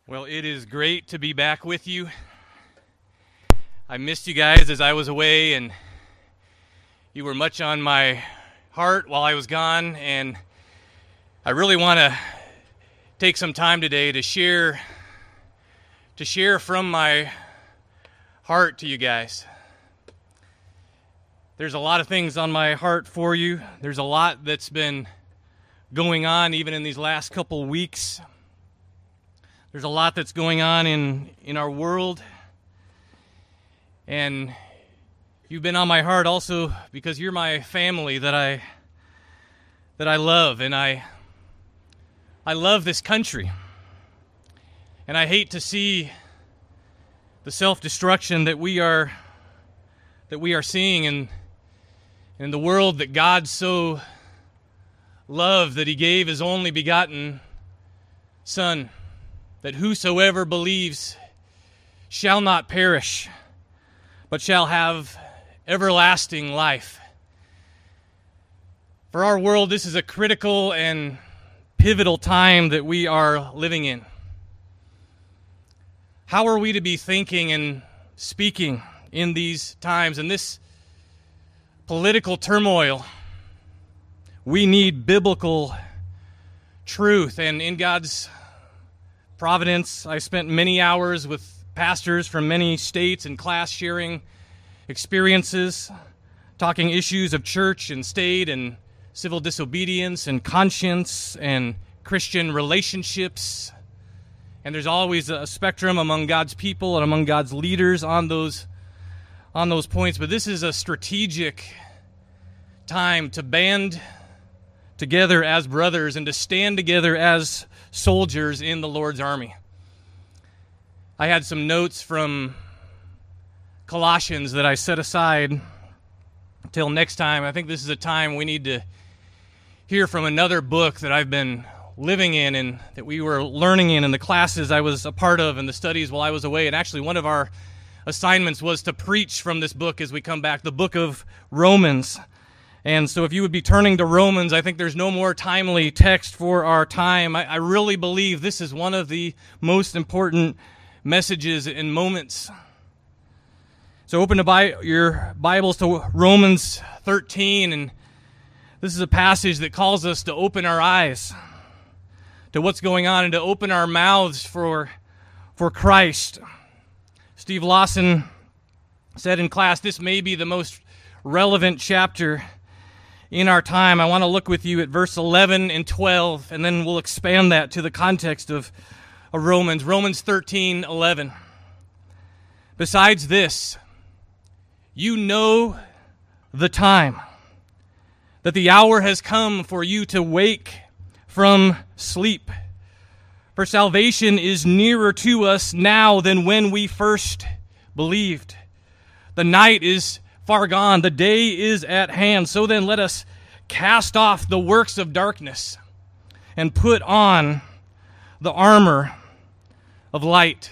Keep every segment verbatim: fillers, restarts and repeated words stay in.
Well, it is great to be back with you. I missed you guys as I was away, and you were much on my heart while I was gone, and I really want to take some time today to share to share from my heart to you guys. There's a lot of things on my heart for you. There's a lot that's been going on even in these last couple weeks. There's a lot that's going on in, in our world. And you've been on my heart also because you're my family that I that I love, and I I love this country. And I hate to see the self-destruction that we are that we are seeing in in the world that God so loved that he gave his only begotten Son, that whosoever believes shall not perish, but shall have everlasting life. For our world, this is a critical and pivotal time that we are living in. How are we to be thinking and speaking in these times, in this political turmoil? We need biblical truth, and in God's providence, I spent many hours with pastors from many states in class sharing experiences, talking issues of church and state and civil disobedience and conscience and Christian relationships. And there's always a spectrum among God's people and among God's leaders on those on those points. But this is a strategic time to band together as brothers and to stand together as soldiers in the Lord's army. I had some notes from Colossians that I set aside until next time. I think this is a time we need to hear from another book that I've been living in and that we were learning in in the classes I was a part of and the studies while I was away. And actually one of our assignments was to preach from this book as we come back, the book of Romans. And so if you would be turning to Romans, I think there's no more timely text for our time. I, I really believe this is one of the most important messages and moments. So open to buy your Bibles to Romans thirteen, and this is a passage that calls us to open our eyes to what's going on and to open our mouths for, for Christ. Steve Lawson said in class, this may be the most relevant chapter in our time. I want to look with you at verse eleven and twelve, and then we'll expand that to the context of, of Romans. Romans thirteen eleven. Besides this, you know the time, that the hour has come for you to wake from sleep. For salvation is nearer to us now than when we first believed. The night is far gone, the day is at hand. So then let us cast off the works of darkness and put on the armor of light.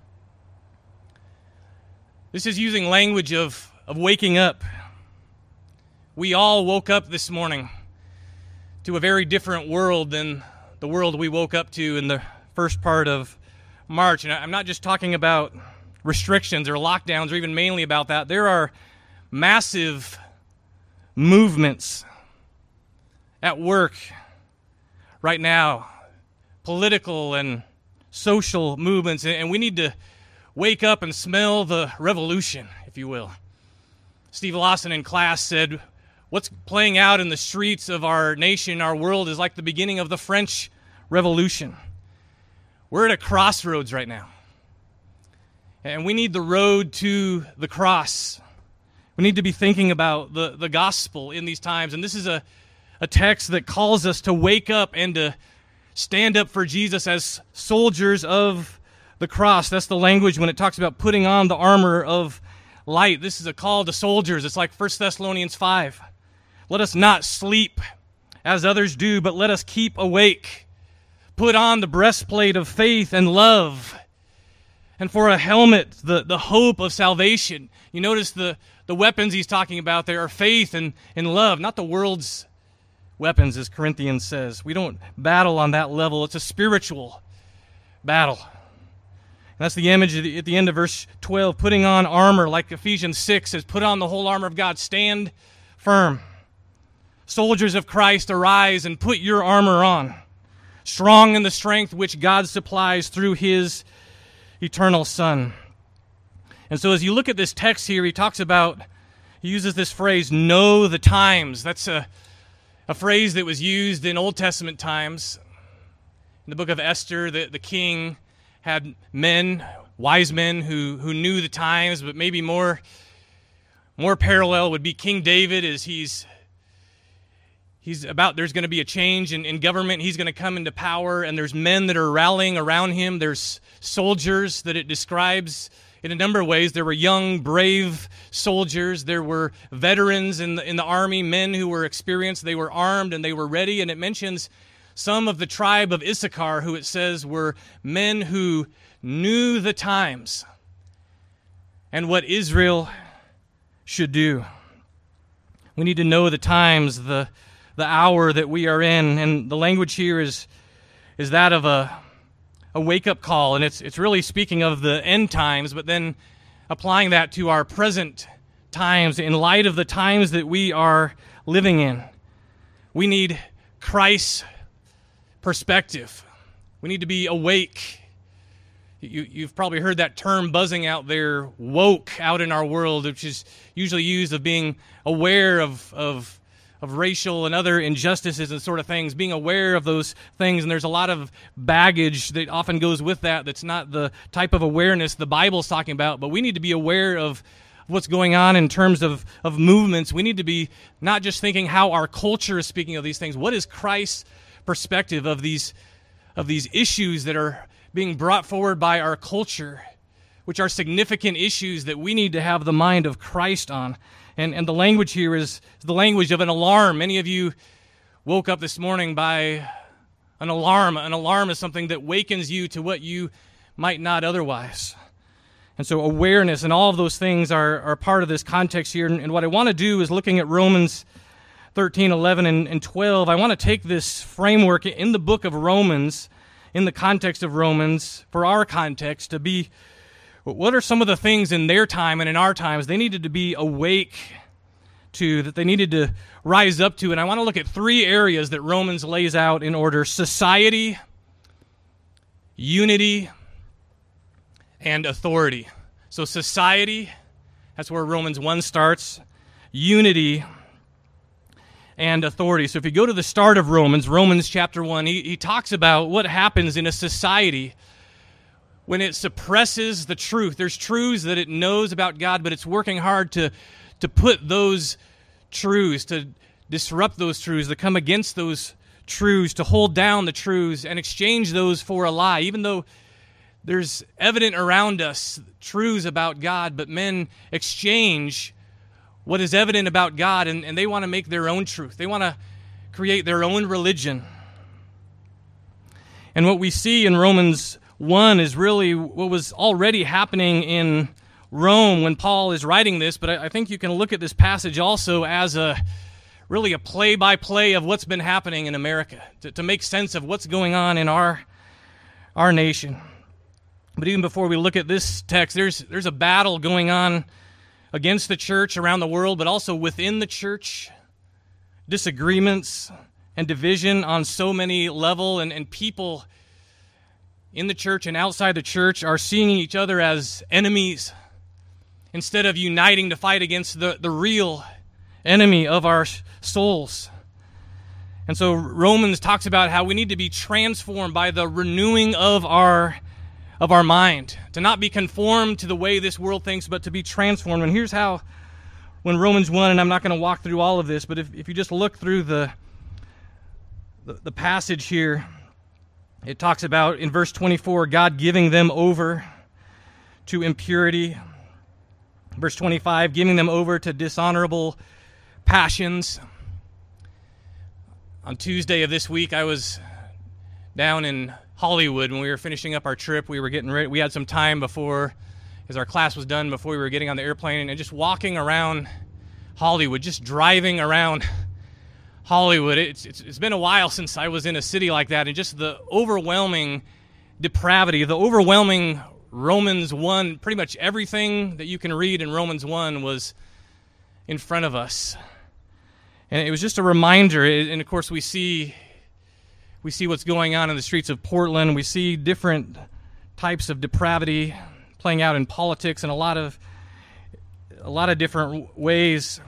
This is using language of, of waking up. We all woke up this morning to a very different world than the world we woke up to in the first part of March. And I'm not just talking about restrictions or lockdowns or even mainly about that. There are massive movements at work right now, political and social movements, and we need to wake up and smell the revolution, if you will. Steve Lawson in class said, what's playing out in the streets of our nation, our world, is like the beginning of the French Revolution. We're at a crossroads right now, and we need the road to the cross. We need to be thinking about the, the gospel in these times. And this is a, a text that calls us to wake up and to stand up for Jesus as soldiers of the cross. That's the language when it talks about putting on the armor of light. This is a call to soldiers. It's like First Thessalonians five. Let us not sleep as others do, but let us keep awake. Put on the breastplate of faith and love. And for a helmet, the, the hope of salvation. You notice the, the weapons he's talking about there are faith and, and love, not the world's weapons, as Corinthians says. We don't battle on that level. It's a spiritual battle. That's the image at the, at the end of verse twelve, putting on armor, like Ephesians six says, put on the whole armor of God, stand firm. Soldiers of Christ, arise and put your armor on, strong in the strength which God supplies through his eternal Son. And so as you look at this text here, he talks about, he uses this phrase, know the times. That's a, a phrase that was used in Old Testament times. In the book of Esther, the, the king had men, wise men who, who knew the times, but maybe more, more parallel would be King David as he's he's about, there's going to be a change in, in government. He's going to come into power, and there's men that are rallying around him. There's soldiers that it describes in a number of ways. There were young, brave soldiers. There were veterans in the, in the army, men who were experienced. They were armed and they were ready, and it mentions some of the tribe of Issachar, who it says were men who knew the times and what Israel should do. We need to know the times, the the hour that we are in, and the language here is is that of a a wake-up call, and it's it's really speaking of the end times, but then applying that to our present times in light of the times that we are living in. We need Christ's perspective. We need to be awake. You, you've probably heard that term buzzing out there, woke, out in our world, which is usually used of being aware of, of, of racial and other injustices and sort of things, being aware of those things. And there's a lot of baggage that often goes with that that's not the type of awareness the Bible's talking about, but we need to be aware of what's going on in terms of, of movements. We need to be not just thinking how our culture is speaking of these things. What is Christ's perspective of these of these issues that are being brought forward by our culture, which are significant issues that we need to have the mind of Christ on. And and the language here is the language of an alarm. Many of you woke up this morning by an alarm. An alarm is something that wakens you to what you might not otherwise. And so awareness and all of those things are, are part of this context here. And, and what I want to do is looking at Romans thirteen, eleven, and, and twelve, I want to take this framework in the book of Romans, in the context of Romans, for our context, to be, what are some of the things in their time and in our times they needed to be awake to, that they needed to rise up to. And I want to look at three areas that Romans lays out in order: society, unity, and authority. So society, that's where Romans one starts. Unity and authority. So if you go to the start of Romans, Romans chapter one, he, he talks about what happens in a society when it suppresses the truth. There's truths that it knows about God, but it's working hard to, to put those truths, to disrupt those truths, to come against those truths, to hold down the truths and exchange those for a lie, even though there's evident around us truths about God, but men exchange what is evident about God, and, and they want to make their own truth. They want to create their own religion. And what we see in Romans one is really what was already happening in Rome when Paul is writing this, but I, I think you can look at this passage also as a really a play-by-play of what's been happening in America, to, to make sense of what's going on in our, our nation. But even before we look at this text, there's there's a battle going on against the church around the world, but also within the church. Disagreements and division on so many levels, and, and people in the church and outside the church are seeing each other as enemies instead of uniting to fight against the, the real enemy of our souls. And so Romans talks about how we need to be transformed by the renewing of our of our mind, to not be conformed to the way this world thinks, but to be transformed. And here's how, when Romans one, and I'm not going to walk through all of this, but if, if you just look through the, the the passage here, it talks about, in verse twenty-four, God giving them over to impurity. Verse twenty-five, giving them over to dishonorable passions. On Tuesday of this week, I was down in Hollywood when we were finishing up our trip. We were getting ready. We had some time before, as our class was done, before we were getting on the airplane, and just walking around Hollywood, just driving around Hollywood. It's, it's it's been a while since I was in a city like that, and just the overwhelming depravity, the overwhelming Romans one, pretty much everything that you can read in Romans one was in front of us. And it was just a reminder, and of course we see we see what's going on in the streets of Portland. We see different types of depravity playing out in politics in a lot of a lot of different ways.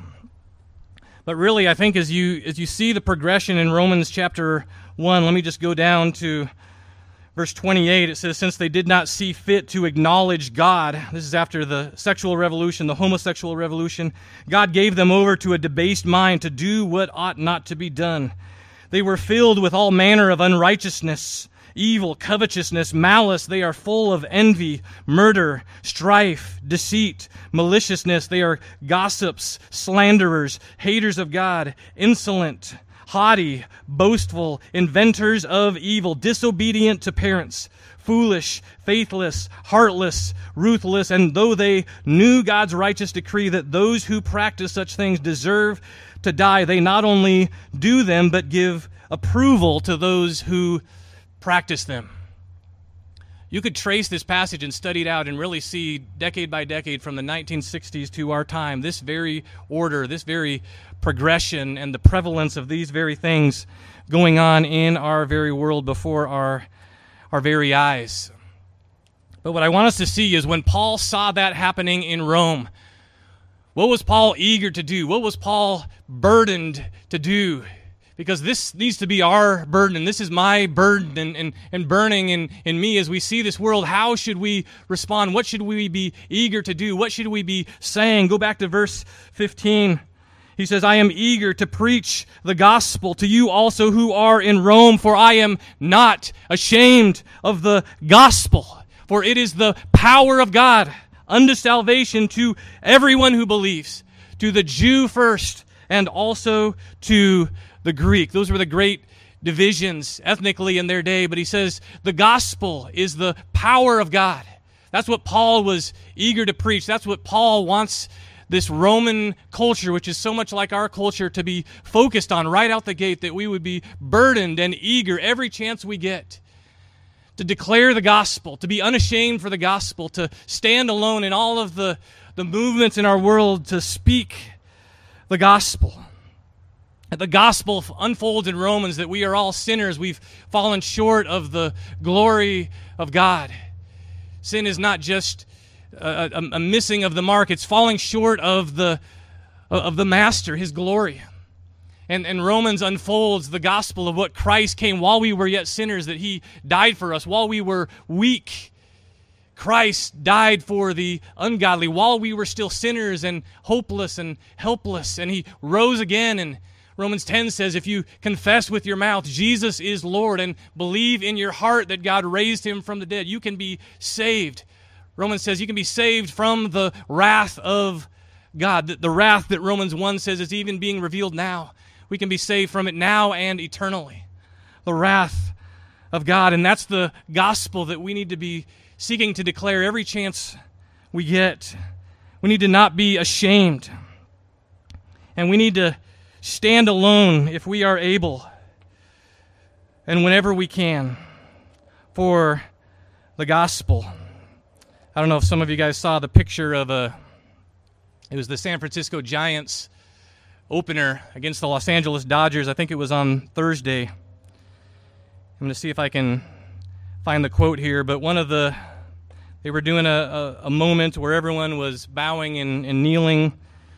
But really, I think as you as you see the progression in Romans chapter one, let me just go down to verse twenty-eight. It says, since they did not see fit to acknowledge God, this is after the sexual revolution, the homosexual revolution, God gave them over to a debased mind to do what ought not to be done. They were filled with all manner of unrighteousness, evil, covetousness, malice. They are full of envy, murder, strife, deceit, maliciousness. They are gossips, slanderers, haters of God, insolent, haughty, boastful, inventors of evil, disobedient to parents, foolish, faithless, heartless, ruthless. And though they knew God's righteous decree that those who practice such things deserve to die, they not only do them, but give approval to those who practice them. You could trace this passage and study it out and really see decade by decade from the nineteen sixties to our time, this very order, this very progression and the prevalence of these very things going on in our very world before our, our very eyes. But what I want us to see is when Paul saw that happening in Rome, what was Paul eager to do? What was Paul burdened to do? Because this needs to be our burden, and this is my burden and, and, and burning in, in me as we see this world. How should we respond? What should we be eager to do? What should we be saying? Go back to verse fifteen. He says, I am eager to preach the gospel to you also who are in Rome, for I am not ashamed of the gospel, for it is the power of God unto salvation to everyone who believes, to the Jew first, and also to the Greek. Those were the great divisions ethnically in their day, but he says the gospel is the power of God. That's what Paul was eager to preach. That's what Paul wants this Roman culture, which is so much like our culture, to be focused on right out the gate, that we would be burdened and eager every chance we get to declare the gospel, to be unashamed for the gospel, to stand alone in all of the, the movements in our world to speak the gospel. The gospel unfolds in Romans that we are all sinners. We've fallen short of the glory of God. Sin is not just a, a, a missing of the mark. It's falling short of the of the Master, His glory. And, and Romans unfolds the gospel of what Christ came while we were yet sinners, that He died for us. While we were weak, Christ died for the ungodly. While we were still sinners and hopeless and helpless, and He rose again. And Romans ten says, if you confess with your mouth Jesus is Lord and believe in your heart that God raised Him from the dead, you can be saved. Romans says you can be saved from the wrath of God. The, the wrath that Romans one says is even being revealed now. We can be saved from it now and eternally. The wrath of God. And that's the gospel that we need to be seeking to declare every chance we get. We need to not be ashamed. And we need to stand alone if we are able, and whenever we can, for the gospel. I don't know if some of you guys saw the picture of a, it was the San Francisco Giants opener against the Los Angeles Dodgers. I think it was on Thursday. I'm going to see if I can find the quote here, but one of the, they were doing a, a, a moment where everyone was bowing and, and kneeling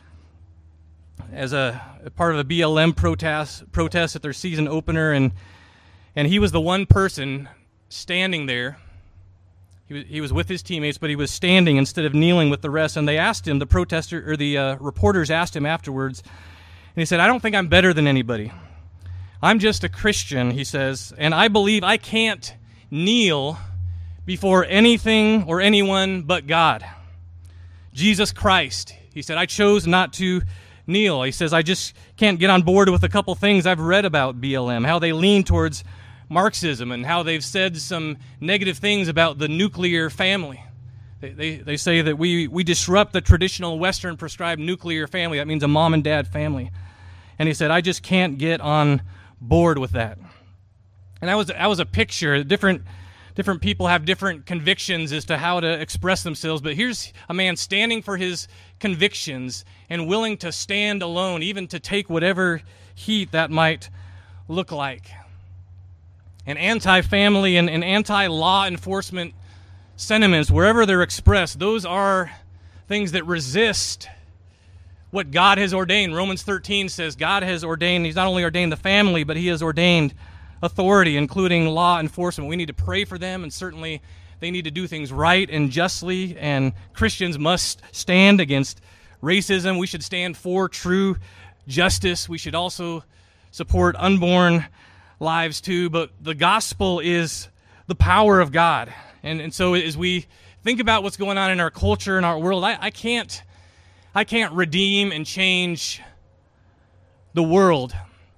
as a, a part of a B L M protest protest at their season opener, and and he was the one person standing there. He was he was with his teammates, but he was standing instead of kneeling with the rest. And they asked him, the protester or the uh, reporters asked him afterwards, and he said, "I don't think I'm better than anybody. I'm just a Christian," he says, "and I believe I can't kneel before anything or anyone but God, Jesus Christ." He said, "I chose not to kneel." He says, "I just can't get on board with a couple things I've read about B L M, how they lean towards Marxism and how they've said some negative things about the nuclear family. They, they, they say that we, we disrupt the traditional Western prescribed nuclear family. That means a mom and dad family." And he said, "I just can't get on board with that." And that was, that was a picture, different different people have different convictions as to how to express themselves, but here's a man standing for his convictions and willing to stand alone, even to take whatever heat that might look like. And anti-family and, and anti-law enforcement sentiments, wherever they're expressed, those are things that resist what God has ordained. Romans thirteen says God has ordained, he's not only ordained the family, but he has ordained authority, including law enforcement. We need to pray for them, and certainly they need to do things right and justly, and Christians must stand against racism. We should stand for true justice. We should also support unborn lives too, but the gospel is the power of God. And and so as we think about what's going on in our culture and our world, I, I can't I can't redeem and change the world.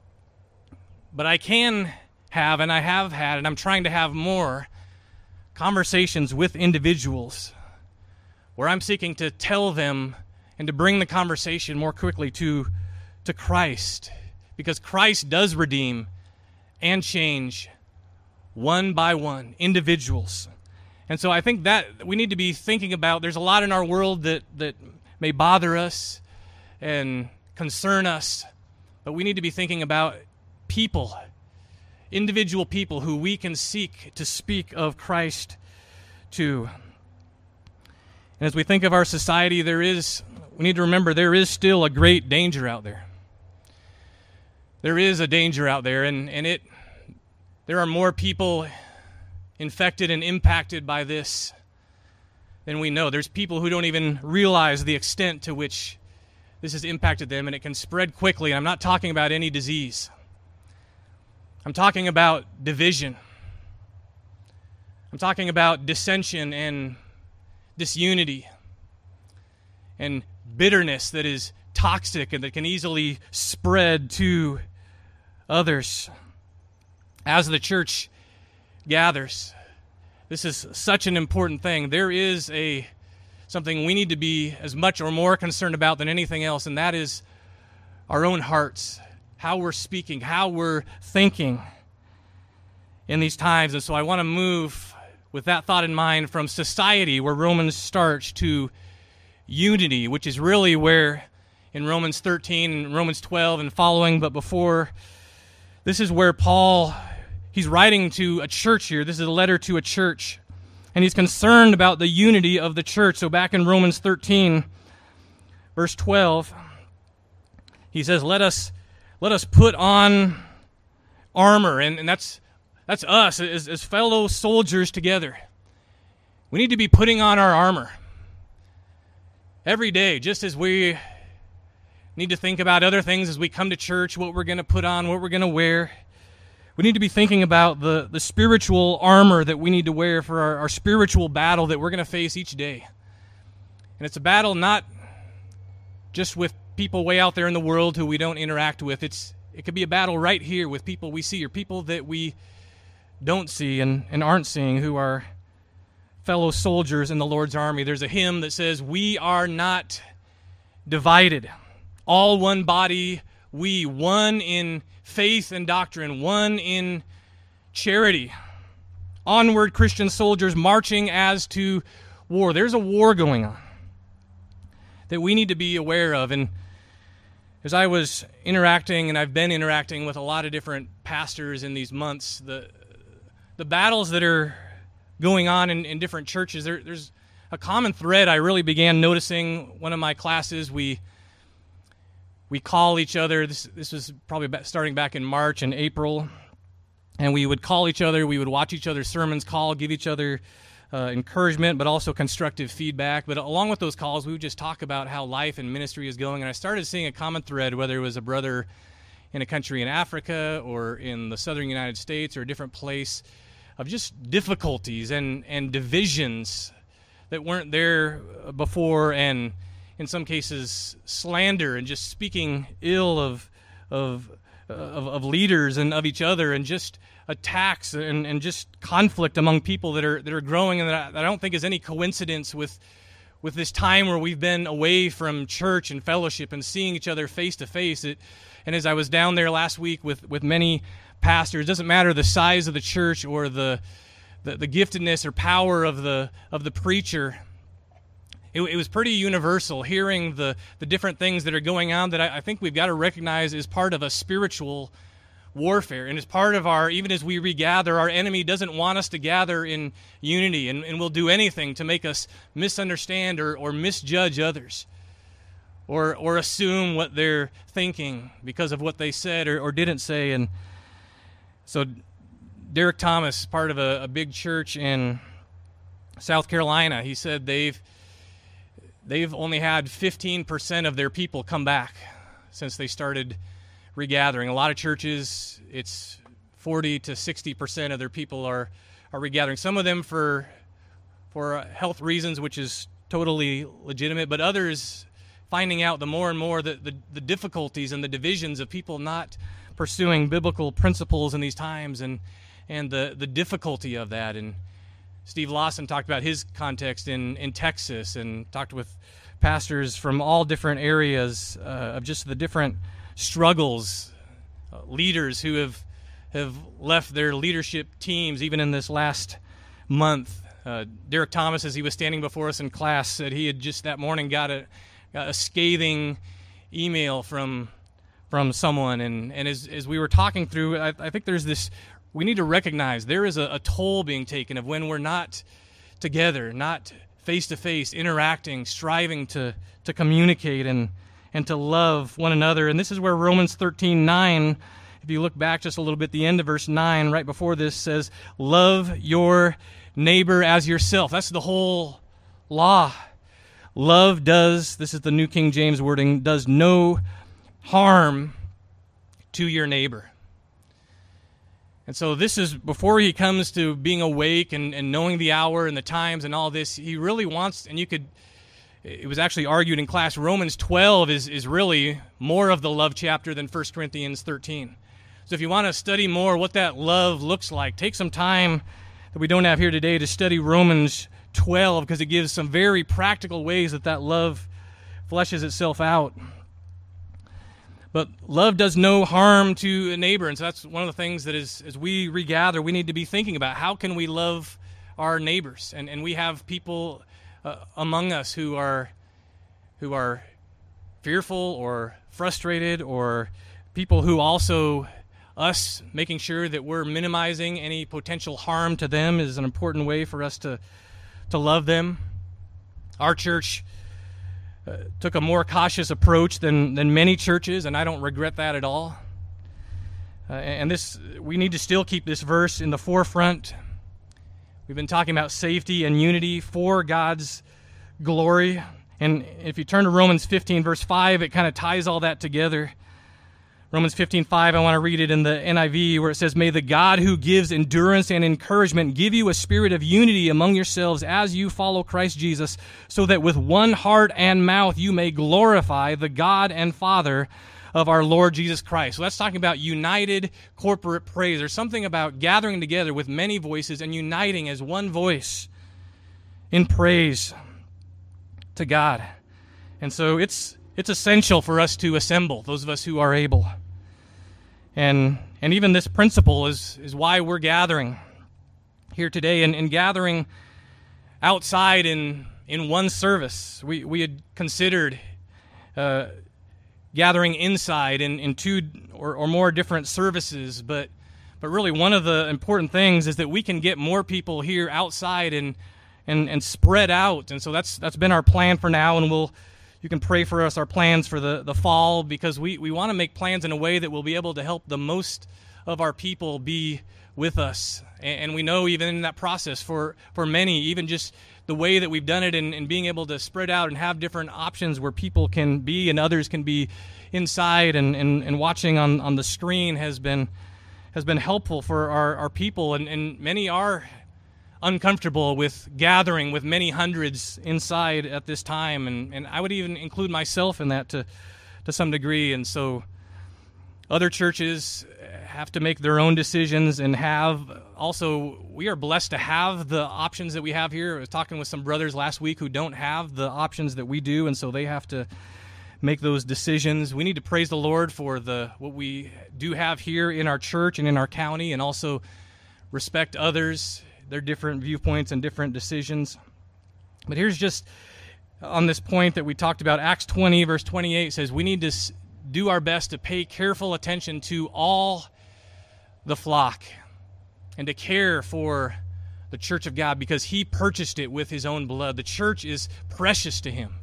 But I can have, and I have had, and I'm trying to have more conversations with individuals where I'm seeking to tell them and to bring the conversation more quickly to, to Christ. Because Christ does redeem and change one by one, individuals. And so I think that we need to be thinking about, there's a lot in our world that, that may bother us and concern us, but we need to be thinking about people, individual people who we can seek to speak of Christ to. And as we think of our society, there is, we need to remember there is still a great danger out there. There is a danger out there, and, and it there are more people infected and impacted by this than we know. There's people who don't even realize the extent to which this has impacted them, and it can spread quickly. And I'm not talking about any disease. I'm talking about division. I'm talking about dissension and disunity and bitterness that is toxic and that can easily spread to others. As the church gathers, this is such an important thing. There is a something we need to be as much or more concerned about than anything else, and that is our own hearts, how we're speaking, how we're thinking in these times. And so I want to move with that thought in mind from society, where Romans starts, to unity, which is really where in Romans thirteen and Romans twelve and following, but before, this is where Paul, he's writing to a church here. This is a letter to a church, and he's concerned about the unity of the church. So back in Romans thirteen, verse twelve, he says, let us let us put on armor, and, and that's that's us as, as fellow soldiers together. We need to be putting on our armor every day, just as we need to think about other things as we come to church, what we're going to put on, what we're going to wear. We need to be thinking about the, the spiritual armor that we need to wear for our, our spiritual battle that we're going to face each day. And it's a battle not just with people way out there in the world who we don't interact with. It's It could be a battle right here with people we see, or people that we don't see and, and aren't seeing, who are fellow soldiers in the Lord's army. There's a hymn that says, we are not divided. All one body, we, one in faith and doctrine, one in charity. Onward, Christian soldiers marching as to war. There's a war going on that we need to be aware of. And as I was interacting, and I've been interacting with a lot of different pastors in these months, the the battles that are going on in, in different churches, there, there's a common thread I really began noticing. One of my classes, we we call each other, this, this was probably starting back in March and April, and we would call each other, we would watch each other's sermons call, give each other uh, encouragement, but also constructive feedback. But along with those calls, we would just talk about how life and ministry is going, and I started seeing a common thread, whether it was a brother in a country in Africa or in the southern United States or a different place, of just difficulties and, and divisions that weren't there before, and in some cases slander and just speaking ill of of of, of leaders and of each other, and just attacks and, and just conflict among people that are that are growing, and that I, that I don't think is any coincidence with with this time where we've been away from church and fellowship and seeing each other face to face. It, and as I was down there last week with, with many pastors, it doesn't matter the size of the church or the the, the giftedness or power of the of the preacher, it, it was pretty universal, hearing the, the different things that are going on that I, I think we've got to recognize is part of a spiritual warfare. And as part of our, even as we regather, our enemy doesn't want us to gather in unity, and, and will do anything to make us misunderstand or, or misjudge others, or or assume what they're thinking because of what they said or, or didn't say. And so Derek Thomas, part of a, a big church in South Carolina, he said they've they've only had fifteen percent of their people come back since they started regathering. A lot of churches, it's forty to sixty percent of their people are, are regathering. Some of them for for health reasons, which is totally legitimate, but others finding out the more and more that the, the difficulties and the divisions of people not pursuing biblical principles in these times, and and the, the difficulty of that. And Steve Lawson talked about his context in, in Texas, and talked with pastors from all different areas uh, of just the different struggles, uh, leaders who have have left their leadership teams even in this last month. Uh, Derek Thomas, as he was standing before us in class, said he had just that morning got a, got a scathing email from from someone, and, and as, as we were talking through, I, I think there's this, we need to recognize there is a, a toll being taken of when we're not together, not face-to-face, interacting, striving to, to communicate and and to love one another. And this is where Romans thirteen nine, if you look back just a little bit, the end of verse nine, right before this, says, love your neighbor as yourself. That's the whole law. Love does, this is the New King James wording, does no harm to your neighbor. And so this is, before he comes to being awake and, and knowing the hour and the times and all this, he really wants, and you could, it was actually argued in class, Romans twelve is, is really more of the love chapter than First Corinthians thirteen. So if you want to study more what that love looks like, take some time that we don't have here today to study Romans twelve, because it gives some very practical ways that that love fleshes itself out. But love does no harm to a neighbor, and so that's one of the things that is, as we regather, we need to be thinking about. How can we love our neighbors? And and we have people uh, among us who are who are fearful or frustrated, or people who also, us making sure that we're minimizing any potential harm to them is an important way for us to to love them. Our church Uh, took a more cautious approach than, than many churches, and I don't regret that at all. Uh, and this, we need to still keep this verse in the forefront. We've been talking about safety and unity for God's glory. And if you turn to Romans fifteen, verse five, it kind of ties all that together. Romans fifteen five, I want to read it in the N I V, where it says, "May the God who gives endurance and encouragement give you a spirit of unity among yourselves as you follow Christ Jesus, so that with one heart and mouth you may glorify the God and Father of our Lord Jesus Christ." So that's talking about united corporate praise. There's something about gathering together with many voices and uniting as one voice in praise to God. And so it's It's essential for us to assemble, those of us who are able. And and even this principle is, is why we're gathering here today, and, and gathering outside in in one service. We we had considered uh, gathering inside in, in two or, or more different services, but but really one of the important things is that we can get more people here outside and and, and spread out. And so that's that's been our plan for now, and we'll You can pray for us, our plans for the, the fall, because we, we want to make plans in a way that will be able to help the most of our people be with us. And, and we know even in that process, for, for many, even just the way that we've done it, and, and being able to spread out and have different options where people can be and others can be inside and, and, and watching on, on the screen has been has been helpful for our, our people. And, and many are uncomfortable with gathering with many hundreds inside at this time, and, and I would even include myself in that to to some degree. And so other churches have to make their own decisions, and have also, we are blessed to have the options that we have here. I was talking with some brothers last week who don't have the options that we do, and so they have to make those decisions. We need to praise the Lord for the what we do have here in our church and in our county, and also respect others their different viewpoints and different decisions. But here's just on this point that we talked about, Acts twenty, verse twenty-eight says we need to do our best to pay careful attention to all the flock and to care for the church of God because he purchased it with his own blood. The church is precious to him.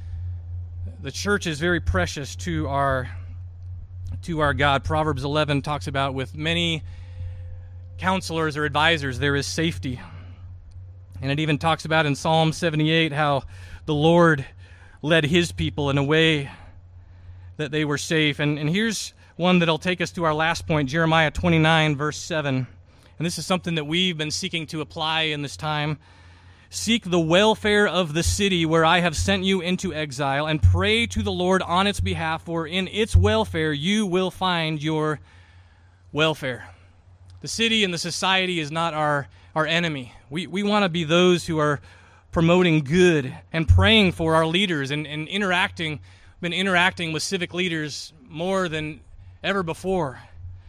The church is very precious to our to our God. Proverbs eleven talks about with many counselors or advisors there is safety. And it even talks about in Psalm seventy-eight how the Lord led his people in a way that they were safe. And, and here's one that'll take us to our last point, Jeremiah twenty-nine, verse seven. And this is something that we've been seeking to apply in this time. Seek the welfare of the city where I have sent you into exile, and pray to the Lord on its behalf, for in its welfare you will find your welfare. The city and the society is not our, our enemy. We, we want to be those who are promoting good and praying for our leaders and, and interacting, been interacting with civic leaders more than ever before.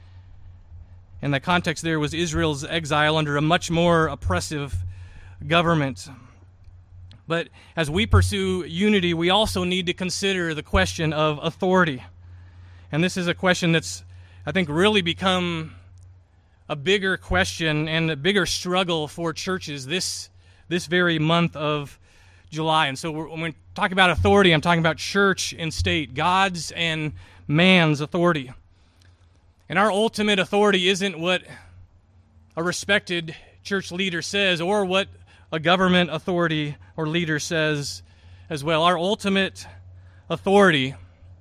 And the context there was Israel's exile under a much more oppressive government. But as we pursue unity, we also need to consider the question of authority. And this is a question that's, I think, really become a bigger question and a bigger struggle for churches this this very month of July. And so we're, when we talk about authority, I'm talking about church and state, God's and man's authority. And our ultimate authority isn't what a respected church leader says or what a government authority or leader says as well. Our ultimate authority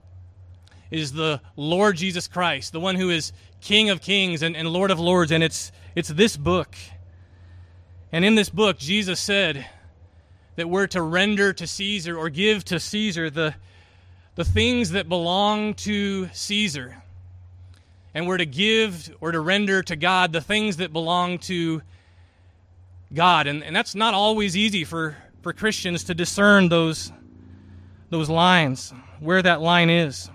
is the Lord Jesus Christ, the one who is King of kings and, and Lord of lords, and it's it's this book. And in this book, Jesus said that we're to render to Caesar or give to Caesar the, the things that belong to Caesar. And we're to give or to render to God the things that belong to God. And, and that's not always easy for, for Christians to discern those, those lines, where that line is.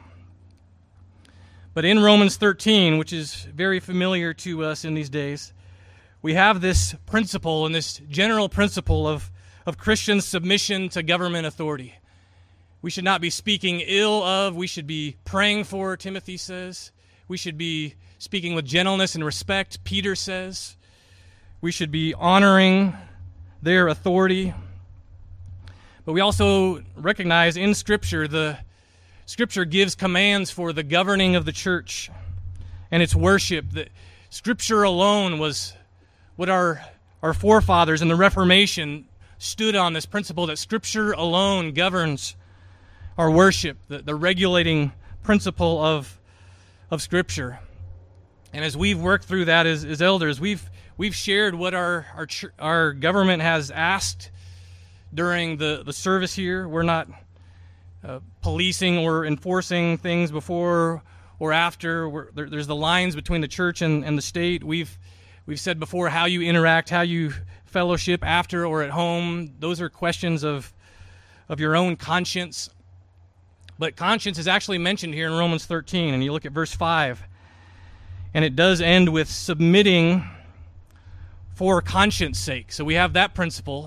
But in Romans thirteen, which is very familiar to us in these days, we have this principle and this general principle of, of Christian submission to government authority. We should not be speaking ill of, we should be praying for, Timothy says. We should be speaking with gentleness and respect, Peter says. We should be honoring their authority. But we also recognize in Scripture, the Scripture gives commands for the governing of the church and its worship. That Scripture alone was what our, our forefathers in the Reformation stood on, this principle that Scripture alone governs our worship, the, the regulating principle of, of Scripture. And as we've worked through that as, as elders, we've we've shared what our our, our government has asked during the, the service here. We're not uh, policing or enforcing things before or after. We're, there, there's the lines between the church and, and the state. We've We've said before how you interact, how you fellowship after or at home. Those are questions of, of your own conscience. But conscience is actually mentioned here in Romans thirteen, and you look at verse five. And it does end with submitting for conscience sake. So we have that principle.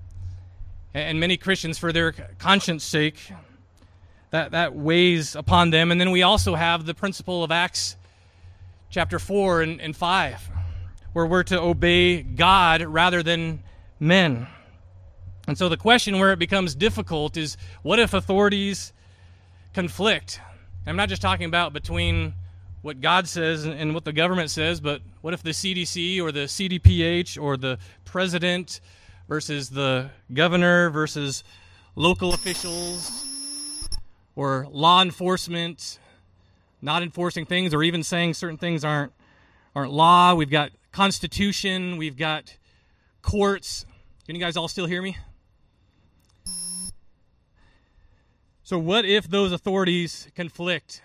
And many Christians, for their conscience sake, that, that weighs upon them. And then we also have the principle of Acts chapter four and, and five. Where we're to obey God rather than men. And so the question where it becomes difficult is, what if authorities conflict? I'm not just talking about between what God says and what the government says, but what if the C D C or the C D P H or the president versus the governor versus local officials or law enforcement not enforcing things or even saying certain things aren't aren't law? We've got Constitution, we've got courts. Can you guys all still hear me? So what if those authorities conflict?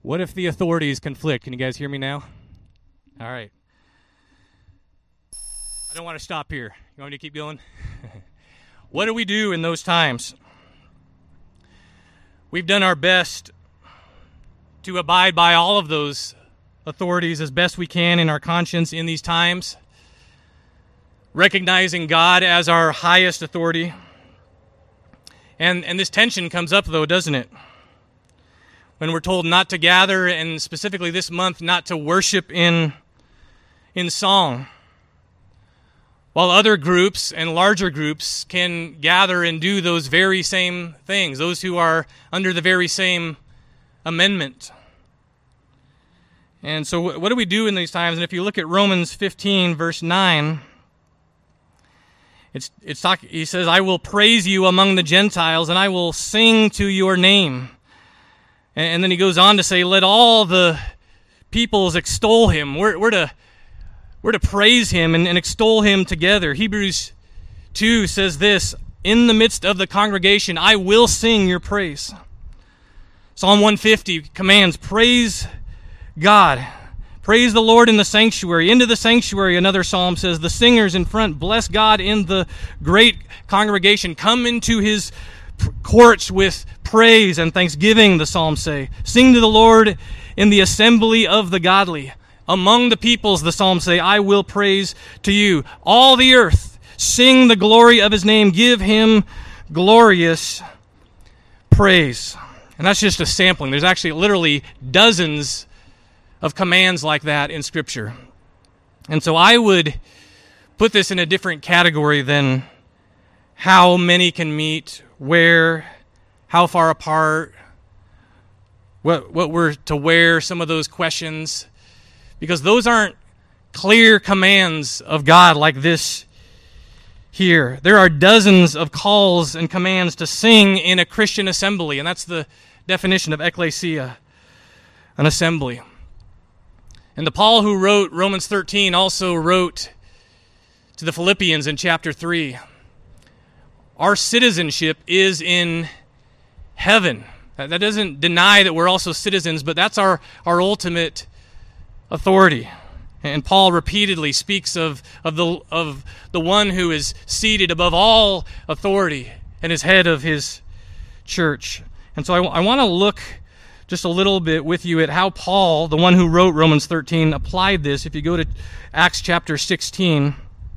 What if the authorities conflict? Can you guys hear me now? All right. I don't want to stop here. You want me to keep going? What do we do in those times? We've done our best to abide by all of those authorities as best we can in our conscience in these times, recognizing God as our highest authority. And and this tension comes up, though, doesn't it? When we're told not to gather, and specifically this month, not to worship in, in song, while other groups and larger groups can gather and do those very same things, those who are under the very same amendment. And so what do we do in these times? And if you look at Romans fifteen, verse nine, it's it's talk, he says, I will praise you among the Gentiles, and I will sing to your name. And, and then he goes on to say, let all the peoples extol him. We're, we're to we're to praise him and, and extol him together. Hebrews two says this, in the midst of the congregation, I will sing your praise. Psalm one fifty commands, praise God. Praise the Lord in the sanctuary. Into the sanctuary, another psalm says, the singers in front, bless God in the great congregation. Come into his courts with praise and thanksgiving, the psalms say. Sing to the Lord in the assembly of the godly. Among the peoples, the psalms say, I will praise to you. All the earth, sing the glory of his name. Give him glorious praise. And that's just a sampling. There's actually literally dozens of commands like that in Scripture. And so I would put this in a different category than how many can meet, where, how far apart, what what we're to wear, some of those questions, because those aren't clear commands of God like this here. There are dozens of calls and commands to sing in a Christian assembly, and that's the definition of ecclesia, an assembly. And the Paul who wrote Romans thirteen also wrote to the Philippians in chapter three, our citizenship is in heaven. That doesn't deny that we're also citizens, but that's our, our ultimate authority. And Paul repeatedly speaks of, of, the, of the one who is seated above all authority and is head of his church. And so I, I want to look just a little bit with you at how Paul, the one who wrote Romans thirteen, applied this. If you go to Acts chapter sixteen,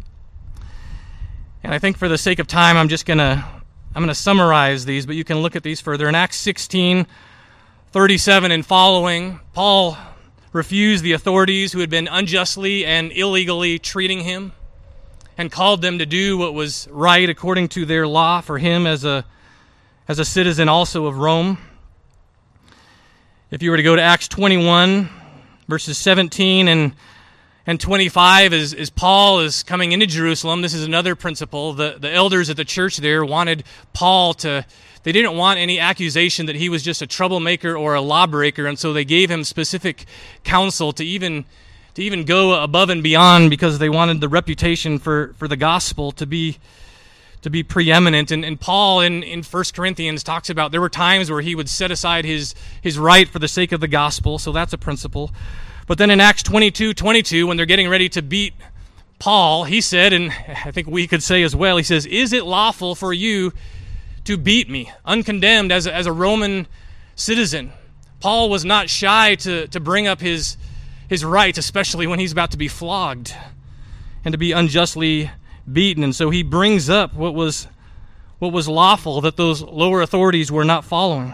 and I think for the sake of time, I'm just going to I'm going to summarize these, but you can look at these further. In Acts sixteen, thirty-seven and following, Paul refused the authorities who had been unjustly and illegally treating him and called them to do what was right according to their law for him as a as a citizen also of Rome. If you were to go to Acts twenty-one, verses seventeen and and twenty-five, as, as Paul is coming into Jerusalem, this is another principle. The, the elders at the church there wanted Paul to, they didn't want any accusation that he was just a troublemaker or a lawbreaker, and so they gave him specific counsel to even to even go above and beyond because they wanted the reputation for, for the gospel to be to be preeminent. And, and Paul in, in First Corinthians talks about there were times where he would set aside his, his right for the sake of the gospel, so that's a principle. But then in Acts twenty-two twenty-two, when they're getting ready to beat Paul, he said, and I think we could say as well, he says, is it lawful for you to beat me, uncondemned as a, as a Roman citizen? Paul was not shy to, to bring up his, his rights, especially when he's about to be flogged and to be unjustly beaten. And so he brings up what was what was lawful that those lower authorities were not following.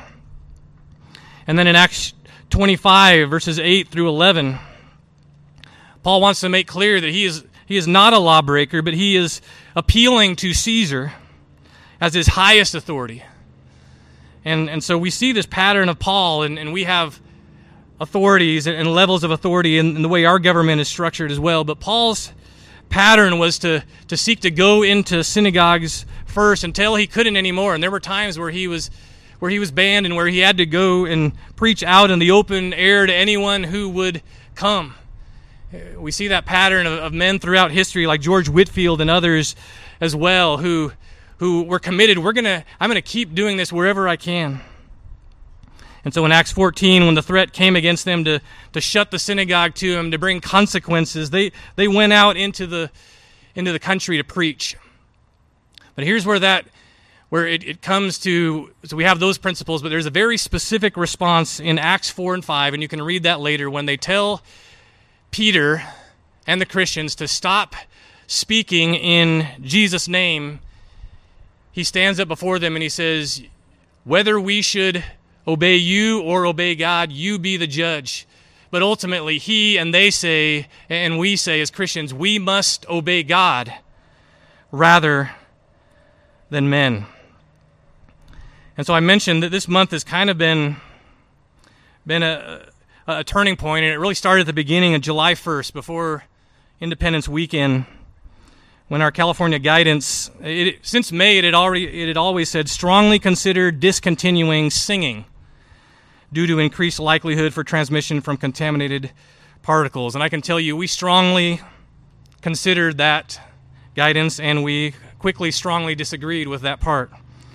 And then in Acts twenty-five, verses eight through eleven, Paul wants to make clear that he is he is not a lawbreaker, but he is appealing to Caesar as his highest authority. And and so we see this pattern of Paul, and, and we have authorities and, and levels of authority in, in the way our government is structured as well. But Paul's pattern was to, to seek to go into synagogues first until he couldn't anymore. And there were times where he was where he was banned and where he had to go and preach out in the open air to anyone who would come. We see that pattern of, of men throughout history, like George Whitefield and others as well, who who were committed. We're gonna I'm gonna keep doing this wherever I can. And so in Acts fourteen, when the threat came against them to, to shut the synagogue to them, to bring consequences, they, they went out into the into the country to preach. But here's where that where it, it comes to, so we have those principles, but there's a very specific response in Acts four and five, and you can read that later, when they tell Peter and the Christians to stop speaking in Jesus' name. He stands up before them and he says, whether we should obey you or obey God, you be the judge. But ultimately, he and they say, and we say as Christians, we must obey God rather than men. And so I mentioned that this month has kind of been, been a, a turning point, and it really started at the beginning of July first, before Independence Weekend, when our California guidance, it, since May, it had already it had always said, strongly consider discontinuing singing due to increased likelihood for transmission from contaminated particles. And I can tell you, we strongly considered that guidance, and we quickly strongly disagreed with that part.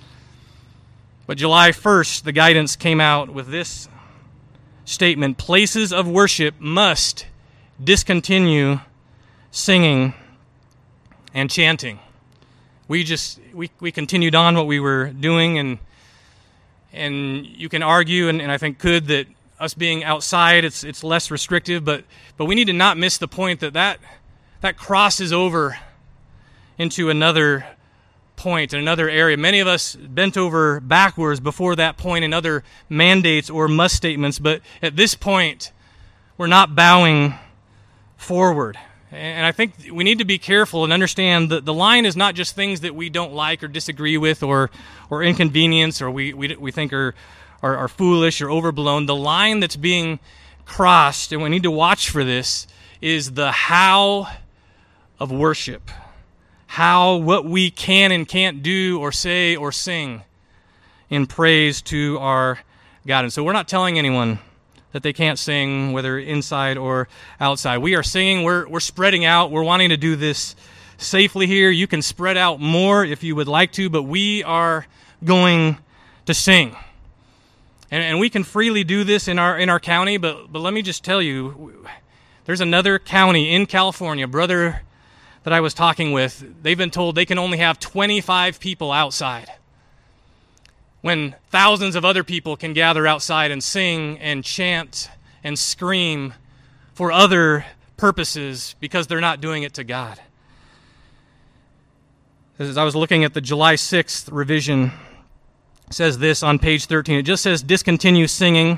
But July first, the guidance came out with this statement: places of worship must discontinue singing and chanting. We just we, we continued on what we were doing, and and you can argue, and, and I think could, that us being outside, it's it's less restrictive, but but we need to not miss the point that that, that crosses over into another point in another area. Many of us bent over backwards before that point in other mandates or must statements, but at this point, we're not bowing forward. And I think we need to be careful and understand that the line is not just things that we don't like or disagree with or or inconvenience or we we, we think are, are are foolish or overblown. The line that's being crossed, and we need to watch for this, is the how of worship. How, what we can and can't do or say or sing in praise to our God. And so we're not telling anyone that they can't sing, whether inside or outside. We are singing, we're we're spreading out, we're wanting to do this safely here. You can spread out more if you would like to, but we are going to sing. And, and we can freely do this in our in our county, but but let me just tell you, there's another county in California, brother that I was talking with, they've been told they can only have twenty-five people outside, when thousands of other people can gather outside and sing and chant and scream for other purposes because they're not doing it to God. As I was looking at the July sixth revision, it says this on page thirteen. It just says discontinue singing.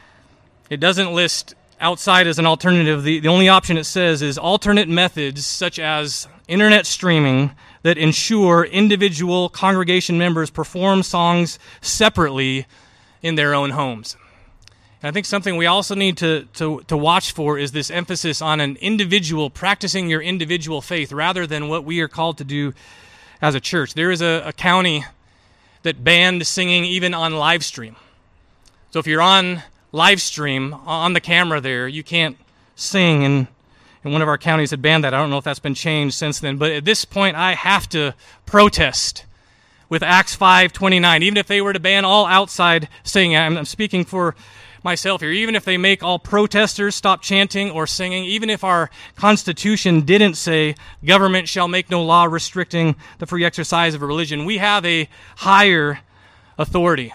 It doesn't list outside as an alternative. The, the only option it says is alternate methods such as internet streaming that ensure individual congregation members perform songs separately in their own homes. And I think something we also need to, to, to watch for is this emphasis on an individual, practicing your individual faith rather than what we are called to do as a church. There is a, a county that banned singing even on live stream. So if you're on live stream on the camera there, you can't sing, and, and one of our counties had banned that. I don't know if that's been changed since then, but at this point I have to protest with Acts five twenty-nine. Even if they were to ban all outside singing, I'm, I'm speaking for myself here, even if they make all protesters stop chanting or singing, even if our Constitution didn't say government shall make no law restricting the free exercise of a religion, we have a higher authority.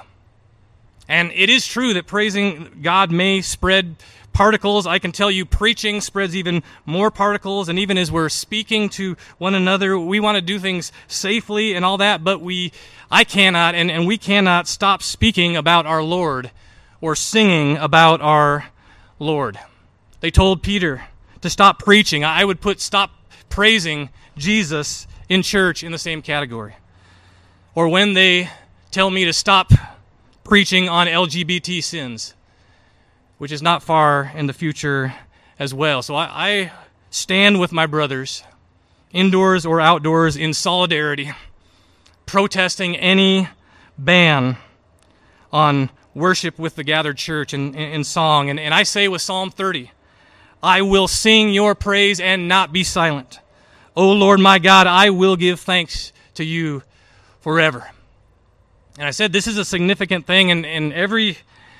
And it is true that praising God may spread particles. I can tell you preaching spreads even more particles, and even as we're speaking to one another, we want to do things safely and all that, but we, I cannot, and, and we cannot stop speaking about our Lord or singing about our Lord. They told Peter to stop preaching. I would put stop praising Jesus in church in the same category. Or when they tell me to stop preaching on L G B T sins, which is not far in the future as well. So I, I stand with my brothers, indoors or outdoors, in solidarity, protesting any ban on worship with the gathered church in, in, in song. And, and I say with Psalm thirty, I will sing your praise and not be silent. O Lord my God, I will give thanks to you forever. And I said this is a significant thing, and, and every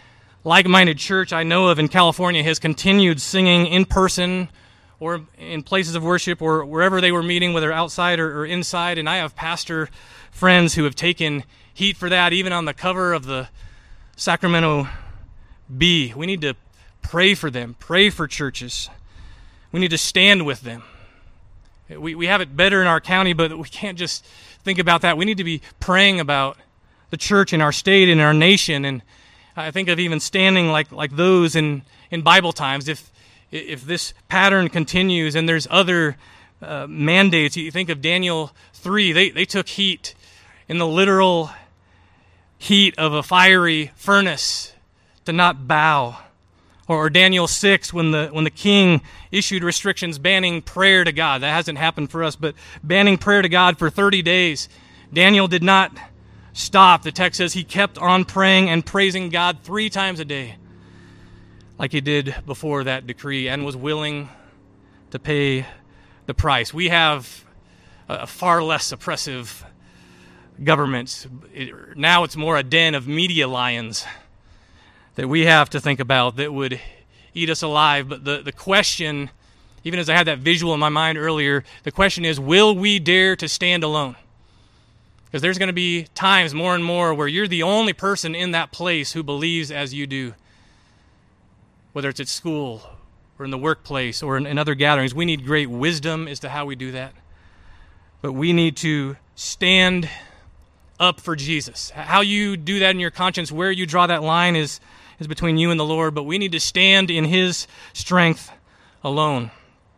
like-minded church I know of in California has continued singing in person or in places of worship or wherever they were meeting, whether outside or, or inside. And I have pastor friends who have taken heat for that, even on the cover of the Sacramento Bee. We need to pray for them, pray for churches. We need to stand with them. We, we have it better in our county, but we can't just think about that. We need to be praying about the church in our state and our nation. And I think of even standing like, like those in, in Bible times. If if this pattern continues and there's other uh, mandates, you think of Daniel three, they, they took heat in the literal heat of a fiery furnace to not bow. Or, or Daniel six, when the when the king issued restrictions banning prayer to God. That hasn't happened for us, but banning prayer to God for thirty days. Daniel did not stop. The text says he kept on praying and praising God three times a day, like he did before that decree, and was willing to pay the price. We have a far less oppressive government. It, now it's more a den of media lions that we have to think about that would eat us alive. But the, the question, even as I had that visual in my mind earlier, the question is, will we dare to stand alone? Because there's going to be times more and more where you're the only person in that place who believes as you do. Whether it's at school or in the workplace or in, in other gatherings, we need great wisdom as to how we do that. But we need to stand up for Jesus. How you do that in your conscience, where you draw that line is, is between you and the Lord, but we need to stand in His strength alone.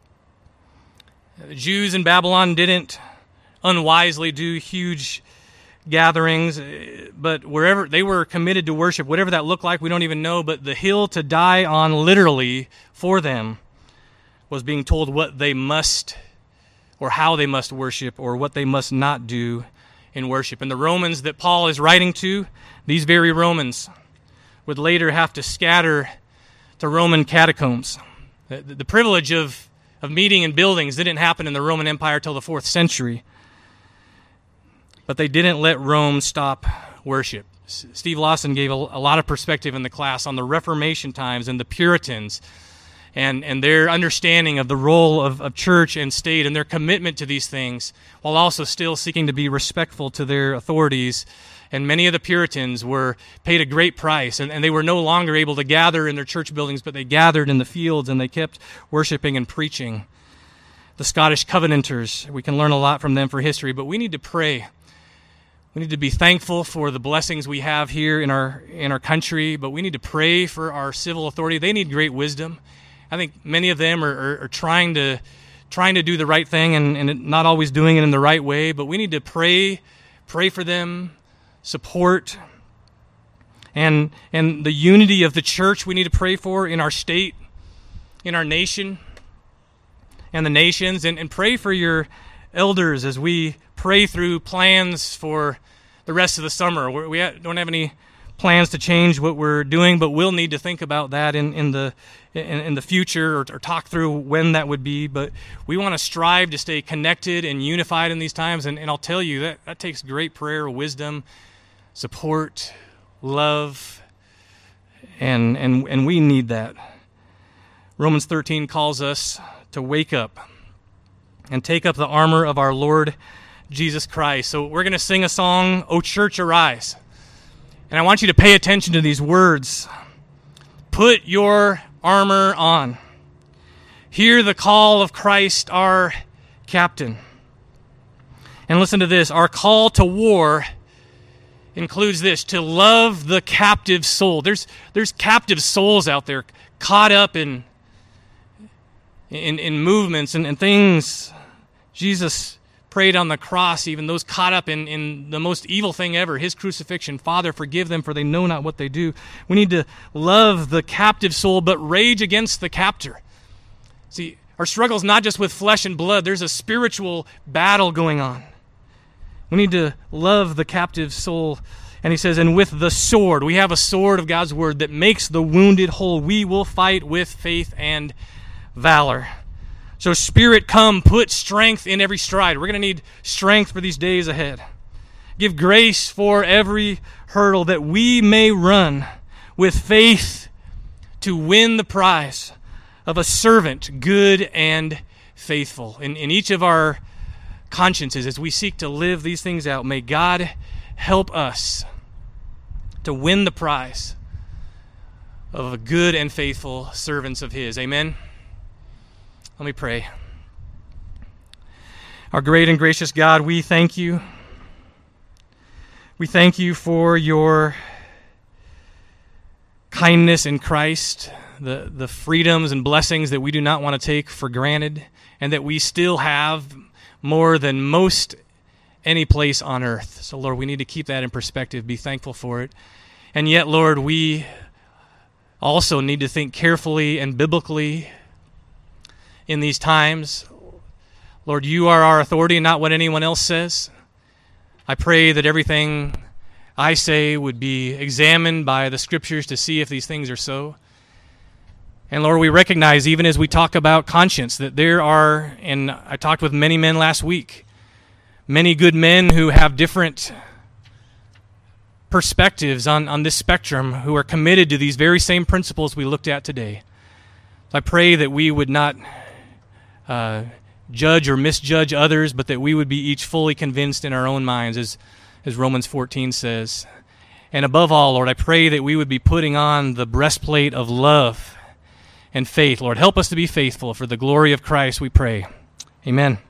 The Jews in Babylon didn't unwisely do huge gatherings, but wherever they were committed to worship, whatever that looked like, we don't even know, but the hill to die on literally for them was being told what they must or how they must worship or what they must not do in worship. And the Romans that Paul is writing to, these very Romans, would later have to scatter to Roman catacombs. The, the privilege of, of meeting in buildings didn't happen in the Roman Empire till the fourth century. But they didn't let Rome stop worship. Steve Lawson gave a, a lot of perspective in the class on the Reformation times and the Puritans and, and their understanding of the role of, of church and state and their commitment to these things, while also still seeking to be respectful to their authorities. And many of the Puritans were paid a great price, and, and they were no longer able to gather in their church buildings, but they gathered in the fields and they kept worshiping and preaching. The Scottish Covenanters, we can learn a lot from them for history, but we need to pray. We need to be thankful for the blessings we have here in our in our country, but we need to pray for our civil authority. They need great wisdom. I think many of them are, are, are trying to trying to do the right thing and, and not always doing it in the right way, but we need to pray, pray for them, support, and and the unity of the church we need to pray for in our state, in our nation, and the nations, and, and pray for your elders as we pray through plans for the rest of the summer. We're, we don't have any plans to change what we're doing, but we'll need to think about that in, in the in, in the future or, or talk through when that would be. But we want to strive to stay connected and unified in these times, and, and I'll tell you, that, that takes great prayer, wisdom, support, love, and and and we need that. Romans thirteen calls us to wake up and take up the armor of our Lord Jesus Christ. So we're going to sing a song, O Church Arise. And I want you to pay attention to these words. Put your armor on. Hear the call of Christ, our captain. And listen to this. Our call to war includes this: to love the captive soul. There's there's captive souls out there caught up in in, in movements and, and things. Jesus prayed on the cross, even those caught up in, in the most evil thing ever, his crucifixion. Father, forgive them, for they know not what they do. We need to love the captive soul, but rage against the captor. See, our struggle is not just with flesh and blood. There's a spiritual battle going on. We need to love the captive soul. And he says, and with the sword, we have a sword of God's word that makes the wounded whole. We will fight with faith and valor. So Spirit, come, put strength in every stride. We're going to need strength for these days ahead. Give grace for every hurdle that we may run with faith to win the prize of a servant, good and faithful. In, in each of our consciences, as we seek to live these things out, may God help us to win the prize of a good and faithful servants of His. Amen. Let me pray. Our great and gracious God, we thank you. We thank you for your kindness in Christ, the, the freedoms and blessings that we do not want to take for granted, and that we still have more than most any place on earth. So, Lord, we need to keep that in perspective, be thankful for it. And yet, Lord, we also need to think carefully and biblically in these times. Lord, you are our authority, not what anyone else says. I pray that everything I say would be examined by the Scriptures to see if these things are so. And Lord, we recognize, even as we talk about conscience, that there are, and I talked with many men last week, many good men who have different perspectives on, on this spectrum, who are committed to these very same principles we looked at today. So I pray that we would not uh, judge or misjudge others, but that we would be each fully convinced in our own minds, as, as Romans fourteen says. And above all, Lord, I pray that we would be putting on the breastplate of love and faith. Lord, help us to be faithful for the glory of Christ, we pray. Amen.